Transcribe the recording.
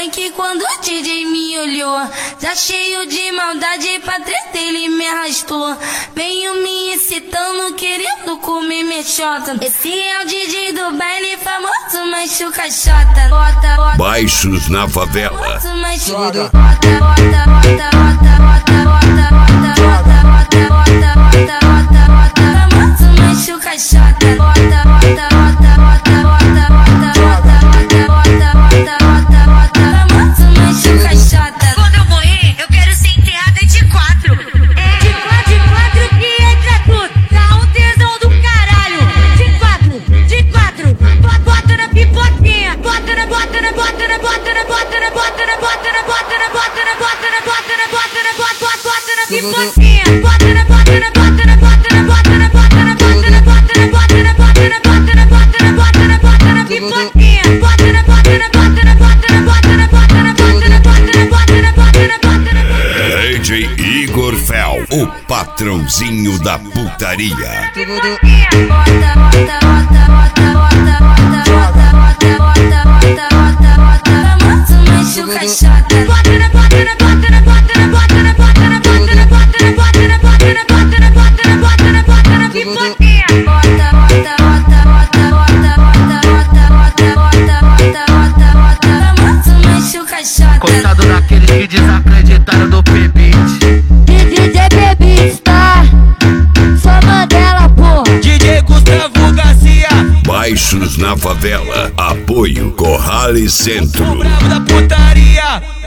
funk quando o DJ me olhou. Já cheio de maldade pra treta ele me arrastou. Veio me excitando, querendo comer minha xota. Esse é o DJ do baile famoso, machuca xota. Bota, bota, Baixos na favela. famoso, machuca. Bota, bota, bota, bota, bota, bota, bota, bota, bota, bota, bota, bota, famoso, machuca xota. Bota, bota, bota, bota, bota, bota, bota, bota, bota, bota, bota, famoso, machuca xota. Quando eu morrer, eu quero ser enterrada de quatro. De quatro que entra tudo. Dá um tesão do caralho. De quatro. Bota na pipoquinha. Bota na pipoquinha. DJ Igor Fel, o patrãozinho da putaria. Coitado daqueles que desacreditaram do P-Beat. DJ P-Beat, tá? Só Mandela, porra. DJ Gustavo Garcia. Baixos na favela. Apoio Corrales Centro. O brabo da putaria.